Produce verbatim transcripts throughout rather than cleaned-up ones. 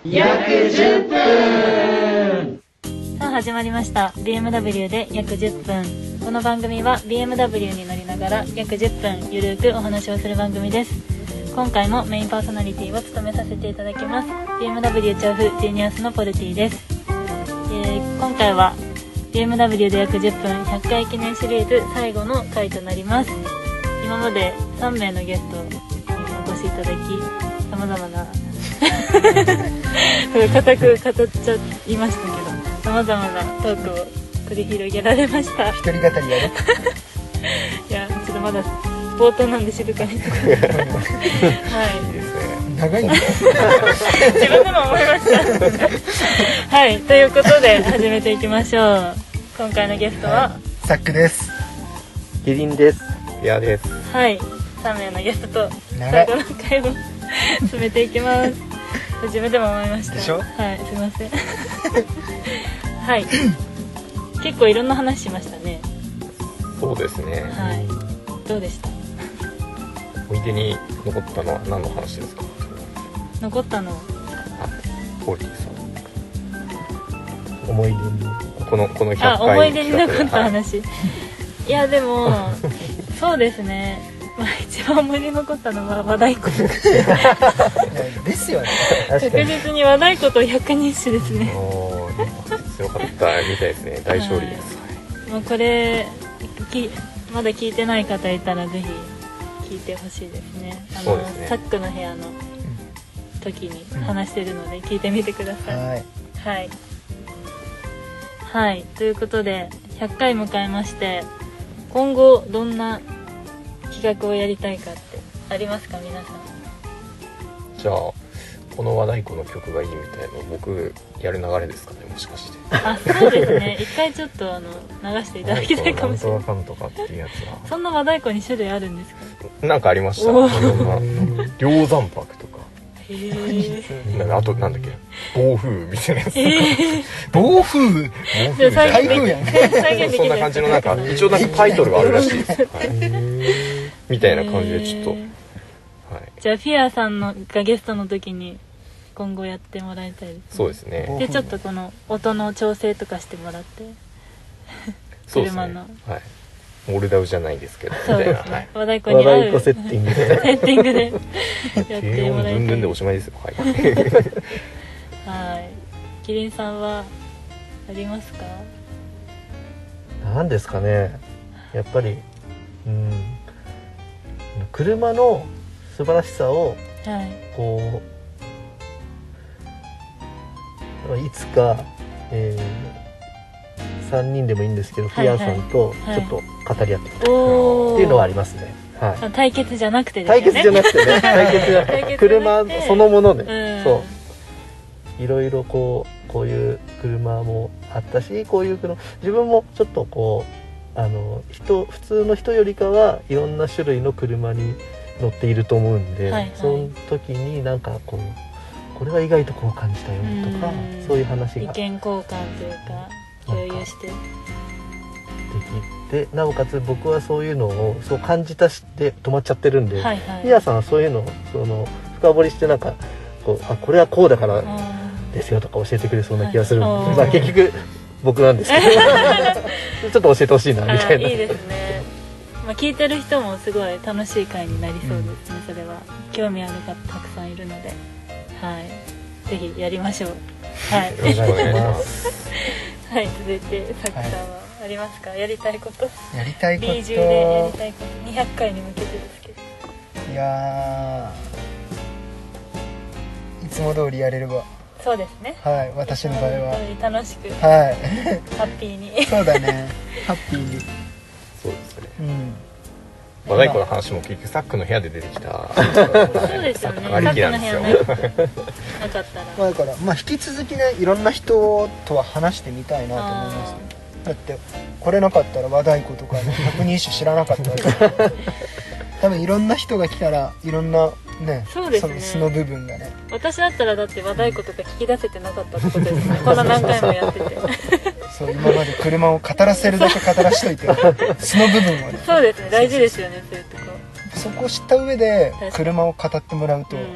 約じゅっぷん。 さあ始まりました ビーエムダブリュー で約じゅっぷん。この番組は ビーエムダブリュー に乗りながら約じゅっぷんゆるくお話をする番組です。今回もメインパーソナリティを務めさせていただきます ビーエムダブリュー 調布ジーニアスのポルティです。えー、今回は ビーエムダブリュー で約じゅっぷんひゃっかい記念シリーズ最後の回となります。今までさんめいのゲストにお越しいただき、さまざまな固く語っちゃいましたけど、さまざまなトークを繰り広げられました。 一人語りやるいや、ちょっとまだ冒頭なんで静かにとかはい、いいですね。 長いんだ自分でも思いましたはい、ということで始めていきましょう。今回のゲストは、はい、 サックです。 キリンです。 いやです。 はい、さんめいのゲストと最後の回を進めていきます自分でも思いましたでしょ。 はい、すいませんはい結構いろんな話しましたね。 そうですね。 はい、どうでした？ 思い出に残ったのは何の話ですか？ 残ったの？ ポーティーさん。 思い出にこのこのひゃっかいあ、思い出に残った話。はい、いやでもそうですね。まあ一番思い出に残ったのは和太鼓ですよね。 確実に和太鼓と百人一首ですね。 おー、強かったみたいですね。大勝利です。 はい、もうこれきまだ聞いてない方いたらぜひ聞いてほしいですね。あのですね、 サックの部屋の時に話してるので聞いてみてください。 はい、 はい、はい、ということでひゃっかい迎えまして、今後どんな企画をやりたいかってありますか皆さん？ じゃあこの和太鼓の曲がいいみたいなの僕やる流れですかね、もしかして。 あ、そうですね。一回ちょっとあの流していただきたいかもしれない。 なんとかかんとかっていうやつはそんな和太鼓に種類あるんですか？ なんかありました。いろんな梁山泊とか、 へー、 あとなんだっけ、暴風みたいなやつとか、 えー、暴風暴風台風やんそんな感じのなんか一応なんかタイトルがあるらしいです、はい、みたいな感じでちょっと、はい、 じゃあフィアさんのがゲストの時に今後やってもらいたいですね。 そうですね。 でちょっとこの音の調整とかしてもらってそうですね、 車の、 はい、モルダウじゃないですけどみたいな、はい、 和太鼓に合う和太鼓セッティングでセッティングでやって低音もらいたい。 ブンブンでおしまいですよ。はいはい、キリンさんはありますか？ なんですかね、やっぱり、うん、車の素晴らしさを、 はい、 こういつか、えー、さんにんでもいいんですけど、 はいはい、 フィアさんとちょっと語り合ってみたい、 はい、 っていうのはありますね。はい、 対決じゃなくてですよね。 対決じゃなくてね対決じゃなくて車そのもので、うん、そういろいろこうこういう車もあったし、こういう車自分もちょっとこうあの人普通の人よりかはいろんな種類の車に乗っていると思うんで、はいはい、その時になんかこうこれは意外とこう感じたよとか、うそういう話が意見交換というか共有してできて、なおかつ僕はそういうのをそう感じたして止まっちゃってるんで、 はいはい、 ミヤさんはそういうのをその深掘りしてなんかこうあこれはこうだからですよとか教えてくれそうな気がするんで、はい、まあ結局僕なんですけどちょっと教えてほしいなみたいな。 いいですね。まあ、聞いてる人もすごい楽しい回になりそうですね、うん、それは興味ある方たくさんいるので、はい、ぜひやりましょう。はい、よろしくお願いしますはい、続いてさっきさんはありますか？やりたいこと。 やりたいことビーじゅう でやりたいことにひゃっかいに向けてですけど。 いやいつも通りやれれば。 そうですね。 はい、私の場合は楽しく、 はいハッピーにそうだね、ハッピーに。 そうですね、 うん、 和太鼓の話も結局サックの部屋で出てきたそうですよね、 ありきなんですよ。 サックの部屋なかったら、 まあ、だからまあ引き続きねいろんな人とは話してみたいなと思いますね。だってこれなかったら和太鼓とかね百人一首知らなかったわけ多分いろんな人が来たらいろんなね、 そうですね、 その素の部分がね。 私だったらだって和太鼓とか聞き出せてなかったってことですねこんな何回もやっててそう今まで車を語らせるだけ語らしといて素の部分をね。 そうですね、大事ですよね、そういうとこ。 そこを知った上で車を語ってもらうと、 うん、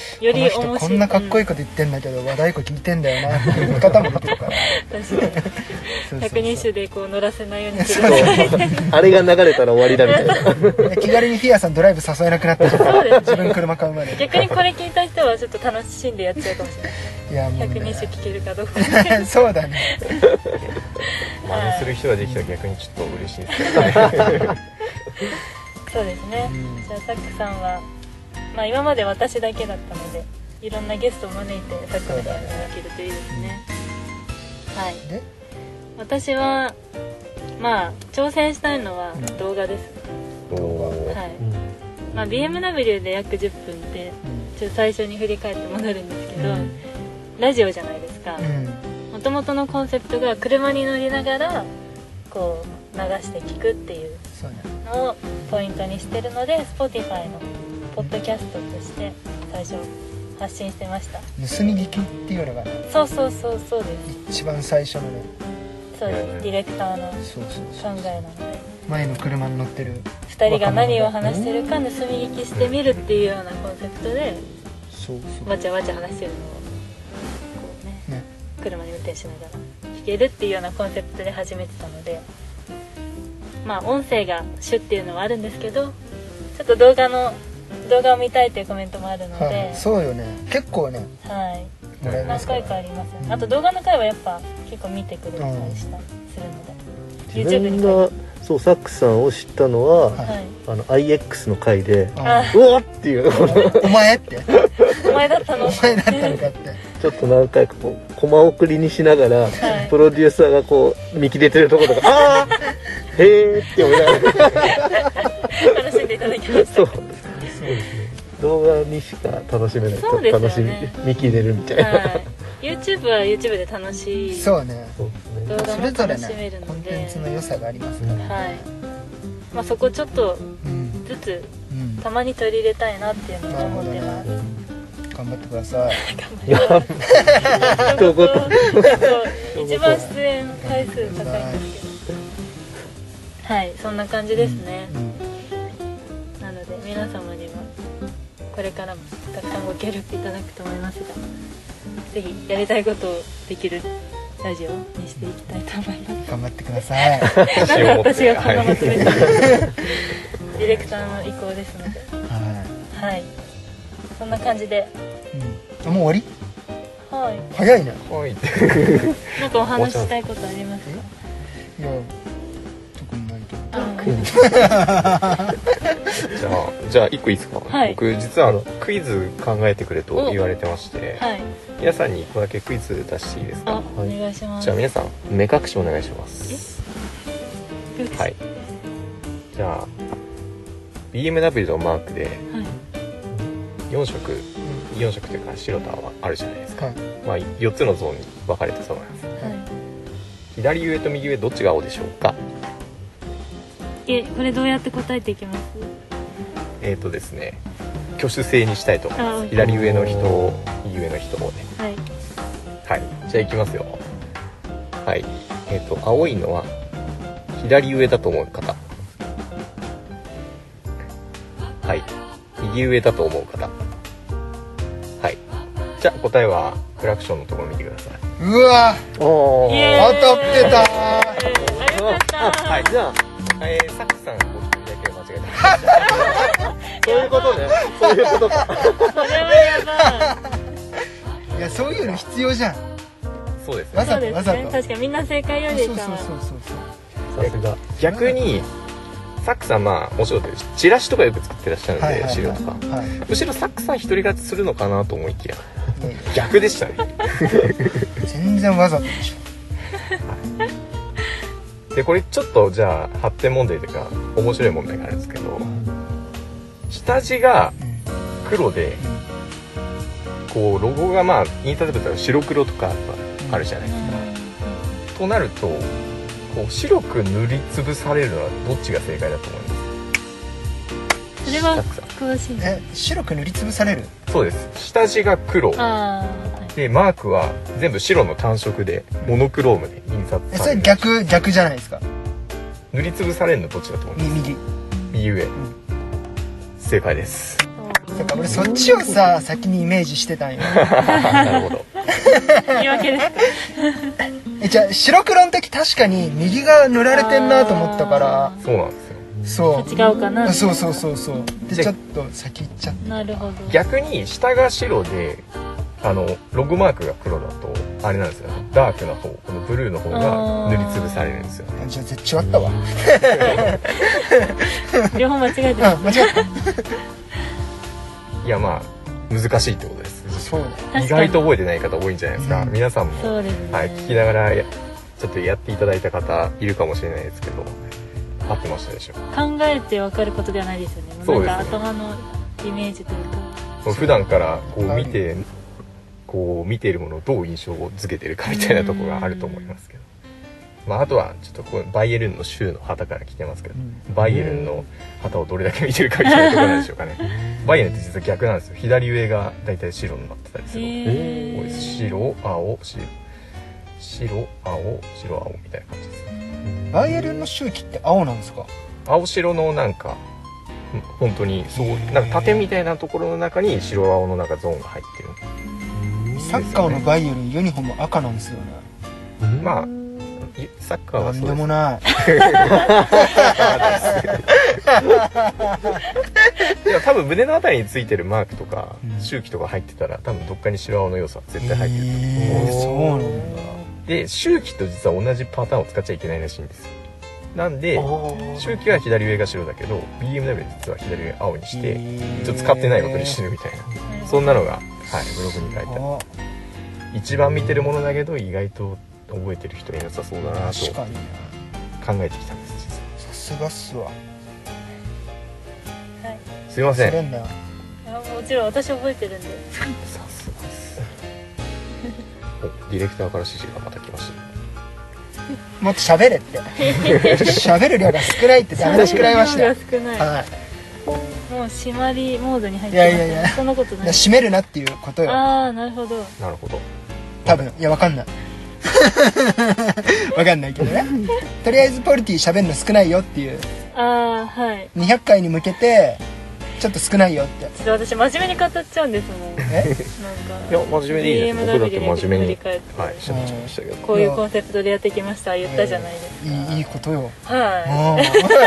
より面こ白い。 の人こんなかっこいいこと言ってんだけど、和太鼓聞いてんだよなっていう見方もできるから確かにそうそうそう百人種でこう乗らせないようにすそうる。 あれが流れたら終わりだみたいな。 いや気軽にフィアさんドライブ誘えなくなったじゃんそうです自分車買うまで。 逆にこれ聞いた人はちょっと楽しんでやっちゃうかもしれない。 いやもう百人ね種聞けるかどうか。 そうだね。 真似する人ができたら逆にちょっと嬉しいですけどね。 そうですね、 うんじゃあサックさんは、まあ、今まで私だけだったのでいろんなゲストを招いてサックの話ができるといいですね。はいで私はまあ挑戦したいのは動画です、 おーはい、まあ、ビーエムダブリュー で約じゅっぷんってちょっと最初に振り返って戻るんですけど、 うんラジオじゃないですか。 うんもともとのコンセプトが車に乗りながらこう流して聞くっていうそうね。 のをポイントにしてるので Spotify のポッドキャストとして最初発信してました。 盗み聞きっていうのがねそうそうそうそうです一番最初のね。 そうですディレクターのそうそうそう。 考えなので前の車に乗ってる。 ふたりが何を話してるか盗み聞きしてみるっていうようなコンセプトでそうそう。 わちゃわちゃ話してるのをこうねね。 車に運転しながら聞けるっていうようなコンセプトで始めてたので、まあ音声が主っていうのはあるんですけどちょっと動画の動画を見たいというコメントもあるので、 はい、そうよね。結構ねはいもらえま何すから回かありますよね。あと動画の回はやっぱ結構見てくれたりしたりするので、 自 YouTube に分がそうサックさんを知ったのは、 はいはいあの アイエックス の回であうわっっていうお前ってお前だったのお前だったのかってちょっと何回かこうコマ送りにしながら、 はいプロデューサーがこう見切れてるところとかあーへーって思いながら楽しんでいただきましたそう動画にしか楽しめないそうですよね楽しみ見切れるみたいな、 はい YouTube は YouTube で楽しいそうね。 そうですね動画もそれぞれ楽しめるねコンので、 テンツの良さがありますから、 はいまあ、そこちょっとうんずつうん、 たまに取り入れたいなっていうのを思ってます。 頑張ってください。 いや頑張一言そう一番出演回数高いんですけど、はいそんな感じですね。 うんなので皆様にはこれからもたくさんご協力いただくと思いますが、ぜひやりたいことをできるラジオにしていきたいと思います。 頑張ってください。 なんで私がこんなはいまとめてるディレクターの意向ですので、 ははいそんな感じで、 い。うん、あもう終わはいり？早いね。 はいなんかお話ししたいことありますか？ いや、特にないけど。 あじゃあじゃあ一個いいですか、 はい僕実はクイズ考えてくれと言われてまして、 はい皆さんに一個だけクイズ出していいですあか？ お願いします。 じゃあ皆さん目隠しお願いします。はいじゃあ ビーエムダブリュー のマークではいよん色よん色というか白と青はあるじゃないですか、 はい。 まあよっつのゾーンに分かれてそうなんです。 はい左上と右上どっちが青でしょうか？ えこれどうやって答えていきます？ えーとですね挙手制にしたいと思いまあす。左上の人を右上の人をね。 はいはいじゃあいきますよ。はいえーと青いのは左上だと思う方、はい右上だと思う方、はいじゃあ答えはクラクションのところ見てください。 うわ、 おーイエーイ当たってた。 えーありがとうございます。 はいじゃあえー、サクさんご一人だけ間違えてましたそういうことねそういうことかそれはやばい。 いや、そういうの必要じゃん。 そうですねわざそうですね。 とわざと。 確かにみんな正解よりかは。 そうそうそうそうそう。 さすが逆にサックさんまあお仕事でチラシとかよく作ってらっしゃるんで、 はいはいはい資料とかはい。 むしろサックさん一人勝ちするのかなと思いきやいやいや逆でしたね全然わざとでしでこれちょっとじゃあ発展問題というか面白い問題があるんですけど、下地がょ。 黒でこうロゴがまあ印刷物だと白黒とかあるじゃないですか、となるとこう白く塗りつぶされるのはどっちが正解だと思います？ それはサックさん詳しいね。 え、白く塗りつぶされる？ そうです下地が黒あでマークは全部白の単色でモノクロームで印刷え、それされる。 逆逆じゃないですか。 塗りつぶされるのどっちだと思います？ み右。 右上、正解です。 あ。 だから俺そっちをさ先にイメージしてたんよ。 なるほど。 言い訳ですか？ えじゃあ白黒の時確かに右が塗られてんなと思ったからそうなんですよ。 そう違うかな。 そうそうそうそうでちょっと先行っちゃった。 なるほど。 逆に下が白であのロゴマークが黒だとあれなんですよ、ダークな方、このブルーの方が塗りつぶされるんですよ。 じゃあ絶対違ったわ。 両方間違えてうんます。 間違った。 いやまあ難しいってことです。 そうだよ。 意外と覚えてない方多いんじゃないですか、 うん皆さんも、 そうですね。 はい、聞きながらやちょっとやっていただいた方いるかもしれないですけど、合ってましたでしょ。 考えて分かることではないですよね。 そうですねなんか頭のイメージというか。 もう普段からこう見てこう見ているものをどう印象を付けてるかみたいなところがあると思いますけど、まあ、あとはちょっとこうバイエルンの州の旗から来てますけど、バイエルンの旗をどれだけ見てるかみたいなところなんでしょうかね。バイエルンって実は逆なんですよ。左上がだいたい白になってたりするので、 へー多いです。白青白白青白青みたいな感じですね。 バイエルンの周期って青なんですか？ 青白のなんかうん本当にそうなんか縦みたいなところの中に白青のなんかゾーンが入ってる。 サッカーのバイエルンユニフォーム赤なんですよね。 まあサッカーなんではそうです。 もない。 いや多分胸のあたりについてるマークとか、 うん周期とか入ってたら多分どっかに白青の要素は絶対入ってると思う、 へーそうなんだ。 で周期と実は同じパターンを使っちゃいけないらしいんですよ。なんであー周期は左上が白だけど ビーエムダブリュー 実は左上青にしてへー一応使ってないことにしてるみたいな、そんなのが、はい、ブログに書いてある。 あ一番見てるものだけど意外と覚えてる人いなさそうだなと考確かにな。 えてきたんです実は。 さすがっすわ。 はい。 すいません。 それんなよ。 あもちろん私覚えてるんで。 さすがですおディレクターから指示がまた来ました。 もっと喋れって。喋る量が少ないってダメ出し食らいましたよ。 量が少ない。 はい。 もう締まりモードに入っていやいやいやそんなことない。 締めるなっていうことよ。 ああなるほど。 なるほど。 多分いやわかんない。わかんないけどね。とりあえずポルティ喋るの少ないよっていうああはい。 にひゃっかいに向けてちょっと少ないよって。 ちょっと私真面目に語っちゃうんですもん。なんか。 え？ いや真面目でいいです。僕だってビーエムダブリュー真面目に振り返ってはい喋っちゃいましたけど。 こういうコンセプトでやってきました言ったじゃないですか。 いいいいことよ。 はうん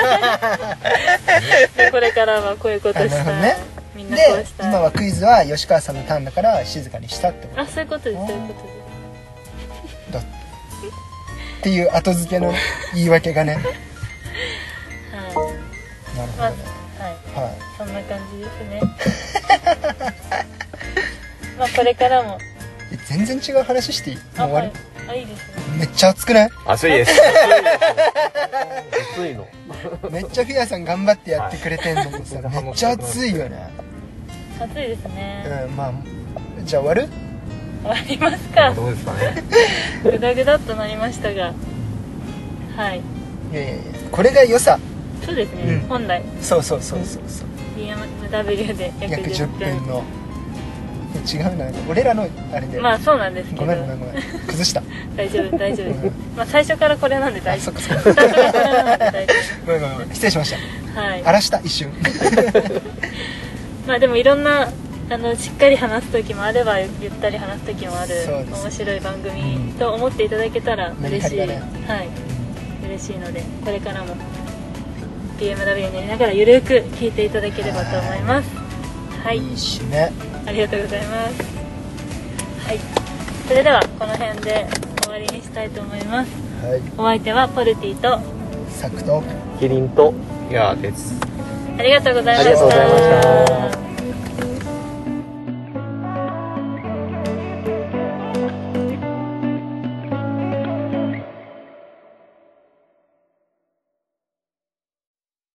い。これからはこういうことしたい。 なるほどねみんなこうでしたい。 今はクイズは吉川さんのターンだから静かにしたってことあそういうことですそういうことです。 だっていう後付けの言い訳がね。 はい。まあなるほどね。 はい。 はい。 そんな感じですね。まあこれからも。 え全然違う話していい？もうあ終わりはい。あいいですね。 めっちゃ熱くない？ 暑いです。 暑いの。 めっちゃフィアさん頑張ってやってくれてんのにさ、 はいめっちゃ熱いよね。 暑いですね。 うん、まあじゃあ終わる？ 終わりますか。 どうですかね。 ぐだぐだっとなりましたが。はい。 いやいやいやこれが良さ。 そうですね。 うん本来そうそうそうそうそうビーエムダブリュー で約約 10 じゅっ分。 ぷんの違うな俺らのあれで、 まあそうなんですけど。 ごめんごめんごめん崩した大丈夫大丈夫です。まあ最初からこれなんで大丈夫。 あそっかそっか最初からこれなんで大丈ごめんごめんごめん失礼しました夫。はい。 荒らした一瞬まあでもいろんなあのしっかり話す時もあればゆったり話す時もあるそうです面白い番組と思っていただけたら嬉しい、 メリハリがはい嬉しいのでこれからも ビーエムダブリュー にやりながらゆるく聞いていただければと思います。はいいい締めありがとうございます。はいそれではこの辺で終わりにしたいと思います。 はいお相手はポルティとサクとキリンといやです。 ありがとうございましありがとうございましたた。